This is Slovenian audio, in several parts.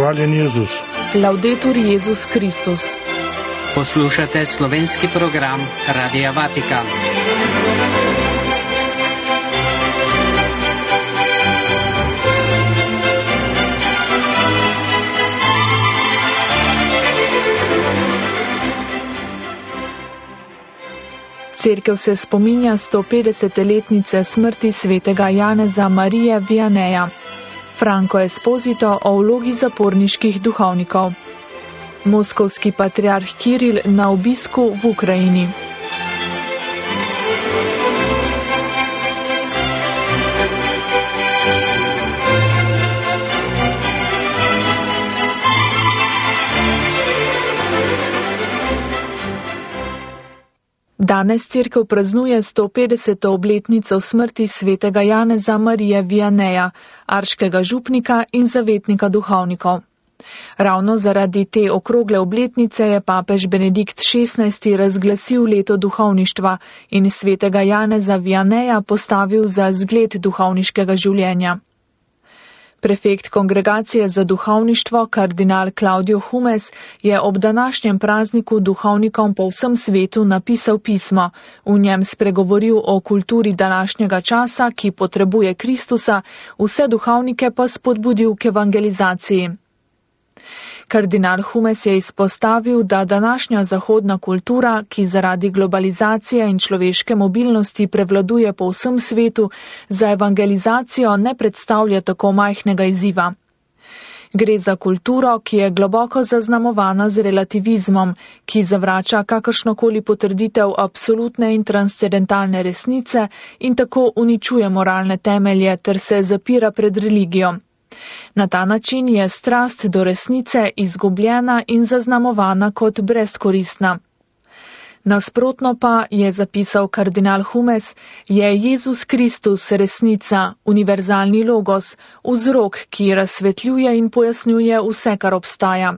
Hvaljen Jezus. Laudetur Jezus Kristus. Poslušate slovenski program Radia Vatikan. Cerkev se spominja 150-letnice smrti svetega Janeza Marije Vianeja. Franco Esposito o vlogi zaporniških duhovnikov. Moskovski patriarh Kiril na obisku v Ukrajini. Danes cerkev praznuje 150. obletnico smrti svetega Janeza Marije Vianeja, arškega župnika in zavetnika duhovnikov. Ravno zaradi te okrogle obletnice je papež Benedikt XVI. Razglasil leto duhovništva in svetega Janeza Vianeja postavil za zgled duhovniškega življenja. Prefekt Kongregacije za duhovništvo, kardinal Claudio Humes, je ob današnjem prazniku duhovnikom po vsem svetu napisal pismo. V njem spregovoril o kulturi današnjega časa, ki potrebuje Kristusa, vse duhovnike pa spodbudil k evangelizaciji. Kardinal Humes je izpostavil, da današnja zahodna kultura, ki zaradi globalizacije in človeške mobilnosti prevladuje po vsem svetu, za evangelizacijo ne predstavlja tako majhnega izziva. Gre za kulturo, ki je globoko zaznamovana z relativizmom, ki zavrača kakršnokoli potrditev absolutne in transcendentalne resnice in tako uničuje moralne temelje ter se zapira pred religijo. Na ta način je strast do resnice izgubljena in zaznamovana kot brezkoristna. Nasprotno pa, je zapisal kardinal Humes, je Jezus Kristus resnica, univerzalni logos, vzrok, ki razsvetljuje in pojasnjuje vse, kar obstaja.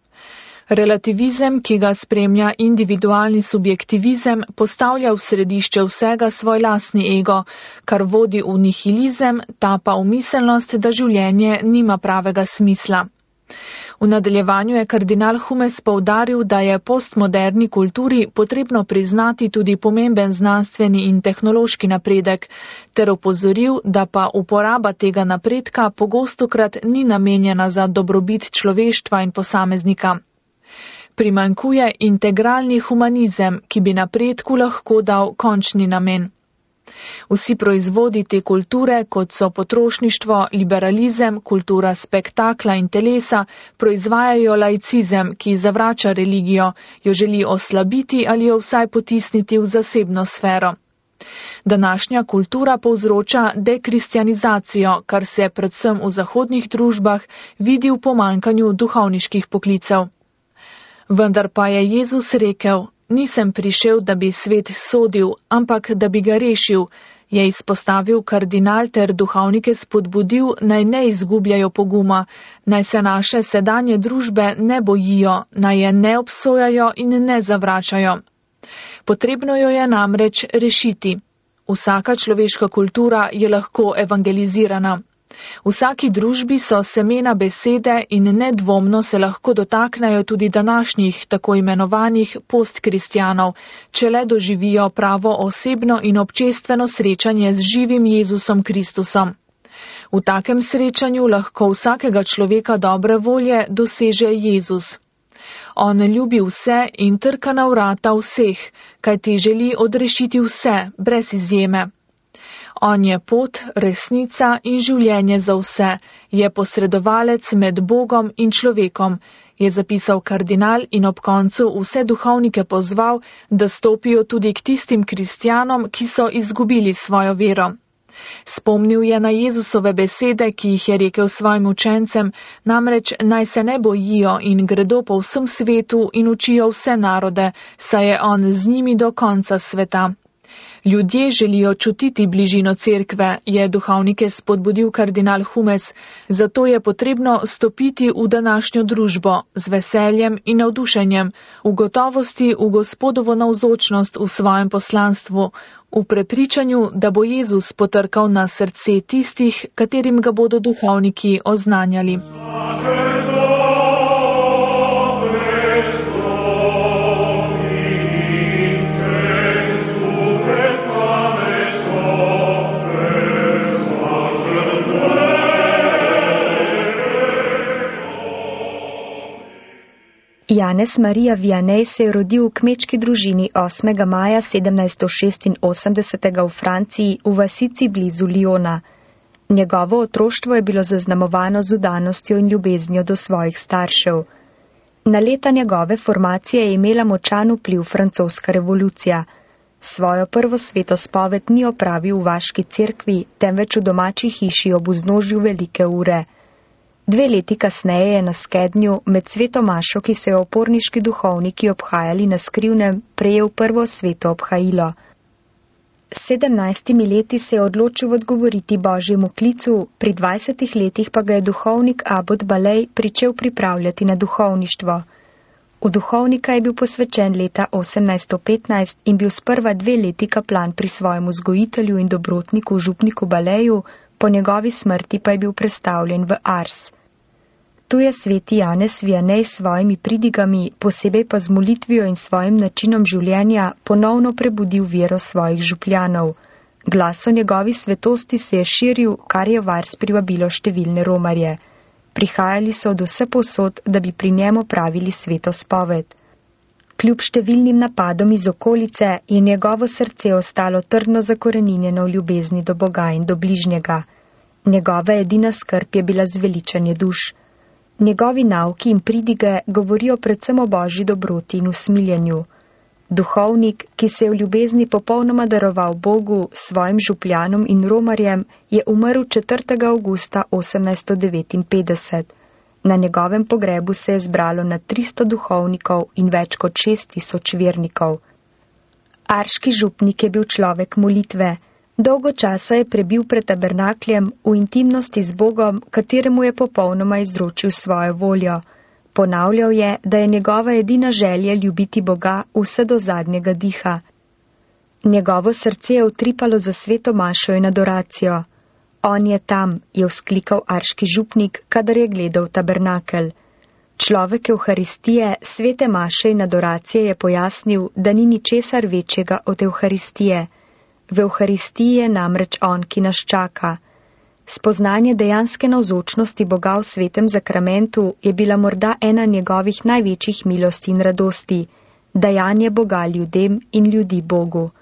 Relativizem, ki ga spremlja individualni subjektivizem, postavlja v središče vsega svoj lastni ego, kar vodi v nihilizem, ta pa v miselnost, da življenje nima pravega smisla. V nadaljevanju je kardinal Humes poudaril, da je postmoderni kulturi potrebno priznati tudi pomemben znanstveni in tehnološki napredek, ter opozoril, da pa uporaba tega napredka pogostokrat ni namenjena za dobrobit človeštva in posameznika. Primanjkuje integralni humanizem, ki bi napredku lahko dal končni namen. Vsi proizvodi te kulture, kot so potrošništvo, liberalizem, kultura spektakla in telesa, proizvajajo laicizem, ki zavrača religijo, jo želi oslabiti ali jo vsaj potisniti v zasebno sfero. Današnja kultura povzroča dekristjanizacijo, kar se predvsem v zahodnih družbah vidi v pomanjkanju duhovniških poklicev. Vendar pa je Jezus rekel, nisem prišel, da bi svet sodil, ampak da bi ga rešil, je izpostavil kardinal ter duhovnike spodbudil, naj ne izgubljajo poguma, naj se naše sedanje družbe ne bojijo, naj je ne obsojajo in ne zavračajo. Potrebno jo je namreč rešiti. Vsaka človeška kultura je lahko evangelizirana. V vsaki družbi so semena besede in nedvomno se lahko dotaknejo tudi današnjih tako imenovanih postkristjanov, če le doživijo pravo osebno in občestveno srečanje z živim Jezusom Kristusom. V takem srečanju lahko vsakega človeka dobre volje doseže Jezus. On ljubi vse in trka na vrata vseh, kajti želi odrešiti vse, brez izjeme. On je pot, resnica in življenje za vse, je posredovalec med Bogom in človekom, je zapisal kardinal in ob koncu vse duhovnike pozval, da stopijo tudi k tistim kristjanom, ki so izgubili svojo vero. Spomnil je na Jezusove besede, ki jih je rekel svojim učencem, namreč naj se ne bojijo in gredo po vsem svetu in učijo vse narode, saj je on z njimi do konca sveta. Ljudje želijo čutiti bližino cerkve, je duhovnike spodbudil kardinal Humes, zato je potrebno stopiti v današnjo družbo z veseljem in navdušenjem, v gotovosti v Gospodovo navzočnost v svojem poslanstvu, v prepričanju, da bo Jezus potrkal na srce tistih, katerim ga bodo duhovniki oznanjali. Janez Marija Vianney se je rodil v kmečki družini 8. maja 1786 v Franciji v vasici blizu Lyona. Njegovo otroštvo je bilo zaznamovano z vdanostjo in ljubeznijo do svojih staršev. Na leta njegove formacije je imela močan vpliv francoska revolucija. Svojo prvo svetospoved ni opravil v vaški cerkvi, temveč v domači hiši ob vznožju velike ure. 2 leti kasneje je na skednju med sveto mašo, ki so jo oporniški duhovniki obhajali na skrivnem, prejel prvo sveto obhajilo. S 17 leti se je odločil odgovoriti božjemu klicu, pri 20 letih pa ga je duhovnik Abot Balej pričel pripravljati na duhovništvo. V duhovnika je bil posvečen leta 1815 in bil sprva 2 leti kaplan pri svojem vzgojitelju in dobrotniku župniku Baleju, po njegovi smrti pa je bil prestavljen v Ars. Tu je sveti Janez Vianney s svojimi pridigami, posebej pa z molitvijo in svojim načinom življenja, ponovno prebudil vero svojih župljanov. Glas o njegovi svetosti se je širil, kar je v Ars privabilo številne romarje. Prihajali so od vse povsod, da bi pri njemu pravili sveto spoved. Kljub številnim napadom iz okolice je njegovo srce ostalo trdno zakoreninjeno v ljubezni do Boga in do bližnjega. Njegova edina skrb je bila zveličanje duš. Njegovi nauki in pridige govorijo predvsem o božji dobroti in usmiljenju. Duhovnik, ki se je v ljubezni popolnoma daroval Bogu, svojim župljanom in romarjem, je umrl 4. avgusta 1859. Na njegovem pogrebu se je zbralo na 300 duhovnikov in več kot 6000 vernikov. Arški župnik je bil človek molitve. Dolgo časa je prebil pred tabernakljem v intimnosti z Bogom, kateremu je popolnoma izročil svojo voljo. Ponavljal je, da je njegova edina želja ljubiti Boga vse do zadnjega diha. Njegovo srce je utripalo za sveto mašo in adoracijo. On je tam, je vzklikal arški župnik, kadar je gledal tabernakel. Človek Evharistije, svete maše in adoracije je pojasnil, da ni ničesar večjega od Evharistije. V Evharistiji je namreč on, ki nas čaka. Spoznanje dejanske navzočnosti Boga v svetem zakramentu je bila morda ena njegovih največjih milosti in radosti, dajanje Boga ljudem in ljudi Bogu.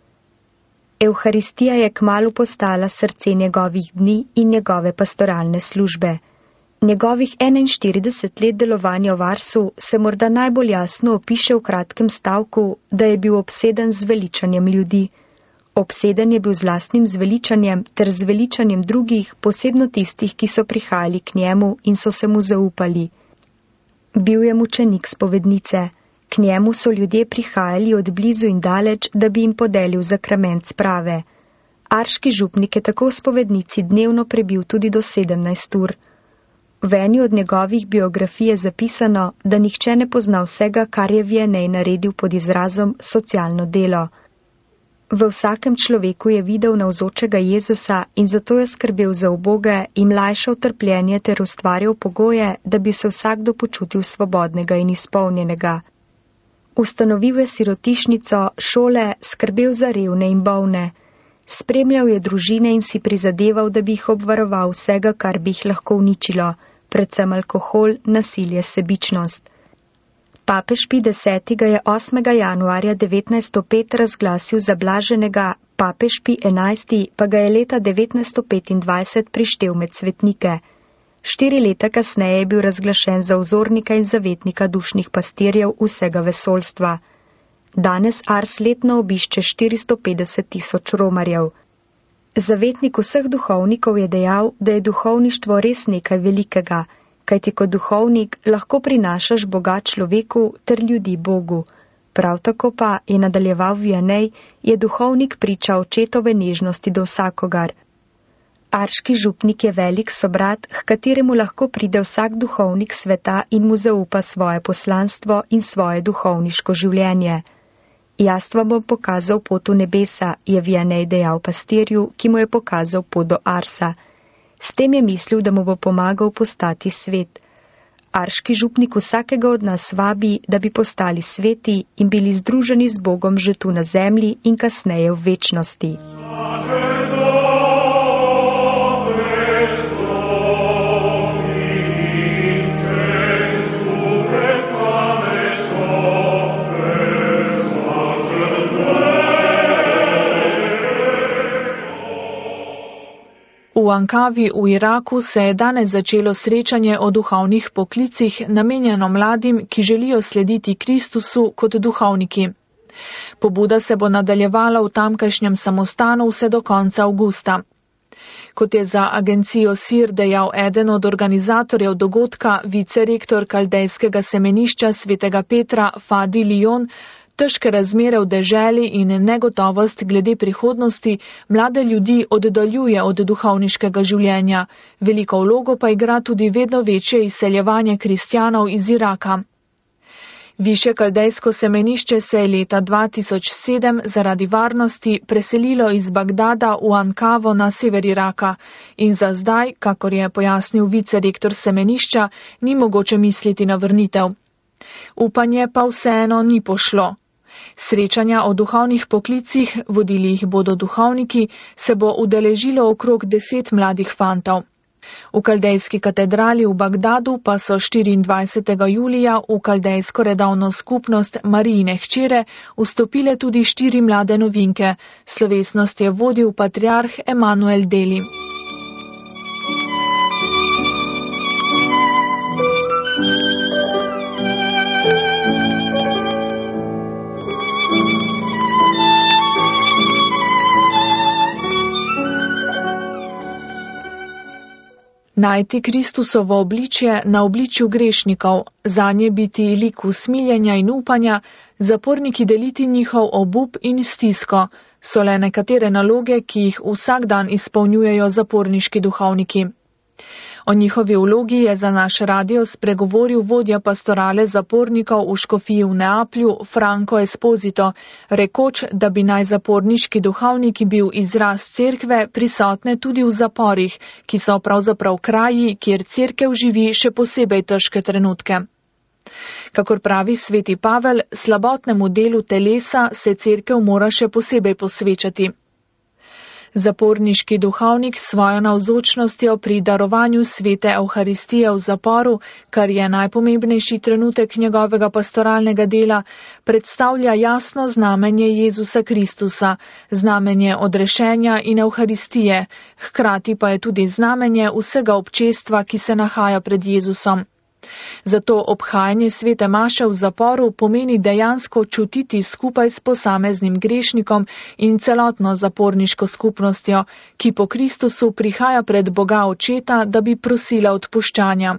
Evharistija je kmalu postala srce njegovih dni in njegove pastoralne službe. Njegovih 41 let delovanja v Arsu se morda najbolj jasno opiše v kratkem stavku, da je bil obseden z veličanjem ljudi. Obseden je bil z lastnim zveličanjem ter zveličanjem drugih, posebno tistih, ki so prihajali k njemu in so se mu zaupali. Bil je mučenik spovednice. K njemu so ljudje prihajali od blizu in daleč, da bi jim podelil zakrament sprave. Arški župnik je tako v spovednici dnevno prebil tudi do 17 ur. V eni od njegovih biografij je zapisano, da nihče ne pozna vsega, kar je Vianney naredil pod izrazom socialno delo. V vsakem človeku je videl navzočega Jezusa in zato je skrbel za uboge in lajšal trpljenje ter ustvarjal pogoje, da bi se vsakdo počutil svobodnega in izpolnjenega. Ustanovil je sirotišnico, šole, skrbel za revne in bolne. Spremljal je družine in si prizadeval, da bi jih obvaroval vsega, kar bi jih lahko uničilo, predvsem alkohol, nasilje, sebičnost. Papež Pij X. ga je 8. januarja 1905 razglasil za blaženega, papež Pij XI. Pa ga je leta 1925 prištel med svetnike. 4 leta kasneje je bil razglašen za vzornika in zavetnika dušnih pastirjev vsega vesoljstva. Danes Ars letno obišče 450 000 romarjev. Zavetnik vseh duhovnikov je dejal, da je duhovništvo res nekaj velikega, kajti kot duhovnik lahko prinašaš Boga človeku ter ljudi Bogu. Prav tako pa, je nadaljeval Vianney, je duhovnik priča očetove nežnosti do vsakogar. Arški župnik je velik sobrat, h kateremu lahko pride vsak duhovnik sveta in mu zaupa svoje poslanstvo in svoje duhovniško življenje. Jaz vam bom pokazal pot v nebesa, je Vianney dejal pastirju, ki mu je pokazal pot do Arsa. S tem je mislil, da mu bo pomagal postati svet. Arški župnik vsakega od nas vabi, da bi postali sveti in bili združeni z Bogom že tu na zemlji in kasneje v večnosti. V Ankavi v Iraku se je danes začelo srečanje o duhovnih poklicih, namenjeno mladim, ki želijo slediti Kristusu kot duhovniki. Pobuda se bo nadaljevala v tamkajšnjem samostanu vse do konca avgusta. Kot je za agencijo SIR dejal eden od organizatorjev dogodka, vicerektor kaldejskega semenišča Svetega Petra Fadi Lion, težke razmere v deželi in negotovost glede prihodnosti mlade ljudi oddaljuje od duhovniškega življenja. Veliko vlogo pa igra tudi vedno večje izseljevanje kristjanov iz Iraka. Višje kaldejsko semenišče se je leta 2007 zaradi varnosti preselilo iz Bagdada v Ankavo na sever Iraka in za zdaj, kakor je pojasnil vicerektor semenišča, ni mogoče misliti na vrnitev. Upanje pa vseeno ni pošlo. Srečanja o duhovnih poklicih, vodili jih bodo duhovniki, se bo udeležilo okrog 10 mladih fantov. V kaldejski katedrali v Bagdadu pa so 24. julija v kaldejsko redovno skupnost Marijine hčere vstopile tudi 4 mlade novinke. Slovesnost je vodil patriarh Emanuel Deli. Najti Kristusovo obličje na obličju grešnikov, zanje biti lik usmiljenja in upanja, zaporniki deliti njihov obup in stisko, so le nekatere naloge, ki jih vsak dan izpolnjujejo zaporniški duhovniki. O njihovi vlogi je za naš radio spregovoril vodja pastorale zapornikov v škofiji v Neaplju Franco Esposito, rekoč, da bi naj zaporniški duhovniki bil izraz cerkve prisotne tudi v zaporih, ki so pravzaprav kraji, kjer cerkev živi še posebej težke trenutke. Kakor pravi sveti Pavel, slabotnemu delu telesa se cerkev mora še posebej posvečati. Zaporniški duhovnik s svojo navzočnostjo pri darovanju svete Evharistije v zaporu, kar je najpomembnejši trenutek njegovega pastoralnega dela, predstavlja jasno znamenje Jezusa Kristusa, znamenje odrešenja in Evharistije, hkrati pa je tudi znamenje vsega občestva, ki se nahaja pred Jezusom. Zato obhajanje svete maše v zaporu pomeni dejansko čutiti skupaj s posameznim grešnikom in celotno zaporniško skupnostjo, ki po Kristusu prihaja pred Boga Očeta, da bi prosila odpuščanja.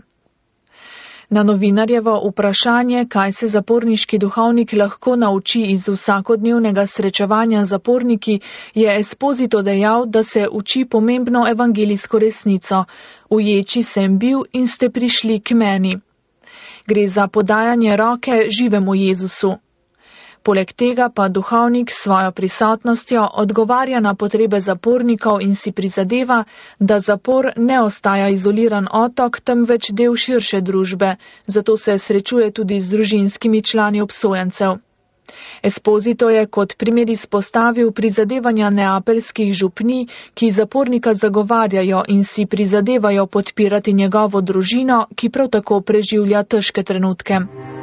Na novinarjevo vprašanje, kaj se zaporniški duhovnik lahko nauči iz vsakodnevnega srečevanja z zaporniki, je Esposito dejal, da se uči pomembno evangelijsko resnico: uječi sem bil in ste prišli k meni. Gre za podajanje roke živemu Jezusu. Poleg tega pa duhovnik s svojo prisotnostjo odgovarja na potrebe zapornikov in si prizadeva, da zapor ne ostaja izoliran otok, temveč del širše družbe, zato se srečuje tudi z družinskimi člani obsojencev. Esposito je kot primer izpostavil prizadevanja neapeljskih župnij, ki zapornika zagovarjajo in si prizadevajo podpirati njegovo družino, ki prav tako preživlja težke trenutke.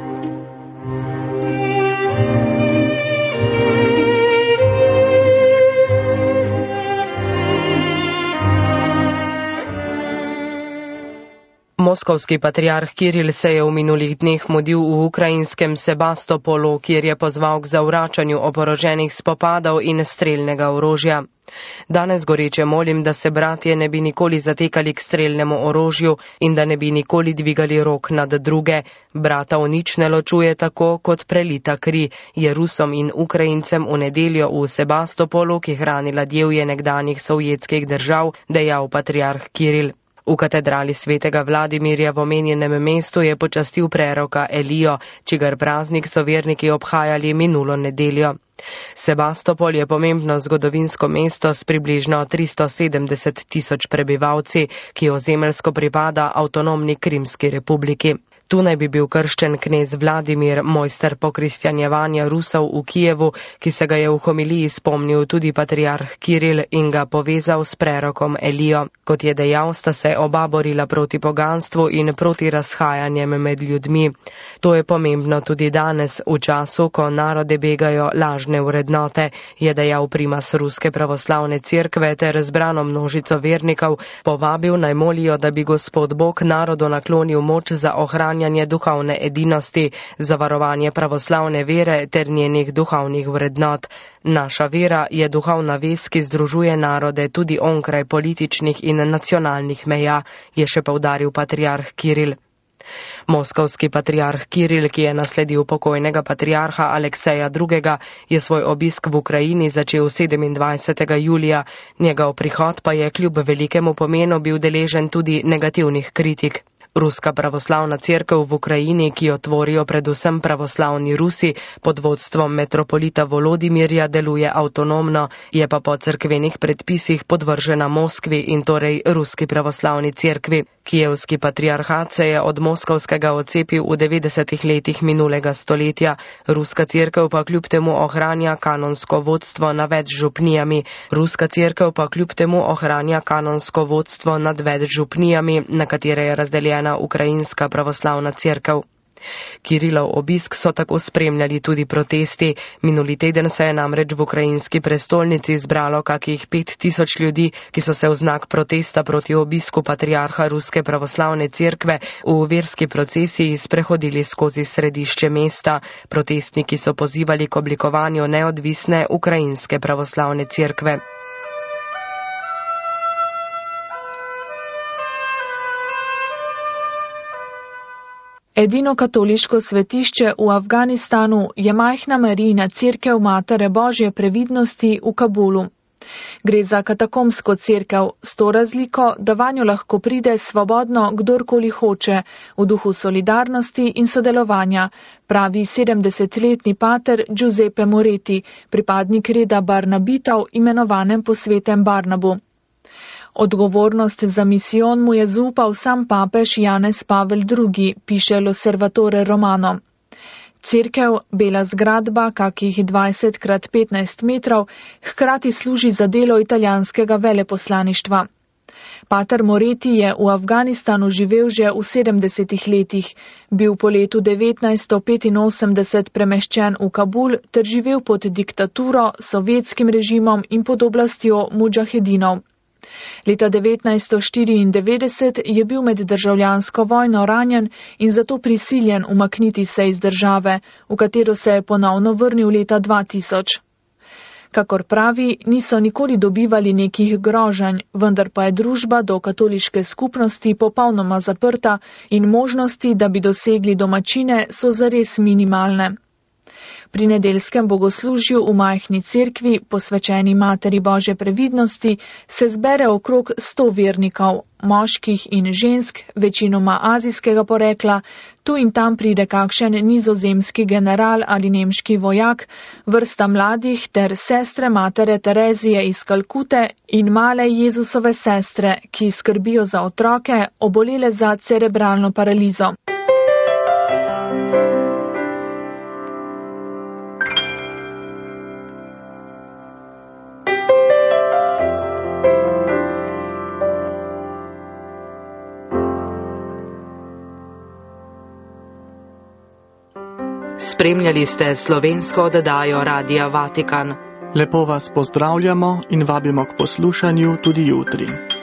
Moskovski patriarh Kiril se je v minulih dneh mudil v ukrajinskem Sebastopolu, kjer je pozval k zavračanju oboroženih spopadov in strelnega orožja. Danes goreče molim, da se bratje ne bi nikoli zatekali k strelnemu orožju in da ne bi nikoli dvigali rok nad druge. Brata v nič ne ločuje tako kot prelita kri, je Rusom in Ukrajincem v nedeljo v Sebastopolu, ki hrani ladjevje nekdanjih sovjetskih držav, dejal patriarh Kiril. V katedrali svetega Vladimirja v omenjenem mestu je počastil preroka Elijo, čigar praznik so verniki obhajali minulo nedeljo. Sebastopol je pomembno zgodovinsko mesto s približno 370 tisoč prebivalci, ki ozemeljsko pripada avtonomni Krimski republiki. Tu naj bi bil krščen knez Vladimir, mojster pokristjanjevanja Rusov v Kijevu, ki se ga je v homiliji spomnil tudi patriarh Kiril in ga povezal s prerokom Elijo. Kot je dejal, sta se oba borila proti poganstvu in proti razhajanjem med ljudmi. To je pomembno tudi danes, v času, ko narode begajo lažne vrednote, je dejal primas Ruske pravoslavne cerkve ter zbrano množico vernikov povabil naj molijo, da bi Gospod Bog narodu naklonil moč za ohranjanje duhovne edinosti, za varovanje pravoslavne vere ter njenih duhovnih vrednot. Naša vera je duhovna vez, ki združuje narode tudi onkraj političnih in nacionalnih meja, je še poudaril patriarh Kiril. Moskovski patriarh Kiril, ki je nasledil pokojnega patriarha Alekseja II., je svoj obisk v Ukrajini začel 27. julija. Njegov prihod pa je kljub velikemu pomenu bil deležen tudi negativnih kritik. Ruska pravoslavna cerkev v Ukrajini, ki jo tvorijo predvsem pravoslavni Rusi, pod vodstvom metropolita Volodimirja deluje avtonomno, je pa po cerkvenih predpisih podvržena Moskvi in torej Ruski pravoslavni cerkvi. Kijevski patriarhat se je od moskovskega odcepil v 90. letih minulega stoletja. Ruska cerkev pa kljub temu ohranja kanonsko vodstvo nad več župnijami. Na katere je razdeljena Ukrajinska pravoslavna cerkev. Kirilov obisk so tako spremljali tudi protesti. Minuli teden se je namreč v ukrajinski prestolnici zbralo kakih 5000 ljudi, ki so se v znak protesta proti obisku patriarha Ruske pravoslavne cerkve v verski procesiji sprehodili skozi središče mesta. Protestniki so pozivali k oblikovanju neodvisne Ukrajinske pravoslavne cerkve. Edino katoliško svetišče v Afganistanu je majhna Marijina cerkev Matere Božje previdnosti v Kabulu. Gre za katakomsko cerkev, s to razliko, da vanjo lahko pride svobodno kdorkoli hoče, v duhu solidarnosti in sodelovanja, pravi 70-letni pater Giuseppe Moretti, pripadnik reda Barnabitov, imenovanem po svetem Barnabu. Odgovornost za misijon mu je zaupal sam papež Janez Pavel II., piše L'Osservatore Romano. Cerkev, bela zgradba, kakih 20x15 metrov, hkrati služi za delo italijanskega veleposlaništva. Pater Moretti je v Afganistanu živel že v 70 letih, bil po letu 1985 premeščen v Kabul ter živel pod diktaturo, sovjetskim režimom in pod oblastjo mudžahedinov. Leta 1994 je bil med državljansko vojno ranjen in zato prisiljen umakniti se iz države, v katero se je ponovno vrnil leta 2000. Kakor pravi, niso nikoli dobivali nekih groženj, vendar pa je družba do katoliške skupnosti popolnoma zaprta in možnosti, da bi dosegli domačine, so zares minimalne. Pri nedeljskem bogoslužju v majhni cerkvi, posvečeni Materi Božje previdnosti, se zbere okrog 100 vernikov, moških in žensk, večinoma azijskega porekla, tu in tam pride kakšen nizozemski general ali nemški vojak, vrsta mladih ter sestre Matere Terezije iz Kalkute in male Jezusove sestre, ki skrbijo za otroke, obolele za cerebralno paralizo. Spremljali ste slovensko oddajo Radia Vatikan. Lepo vas pozdravljamo in vabimo k poslušanju tudi jutri.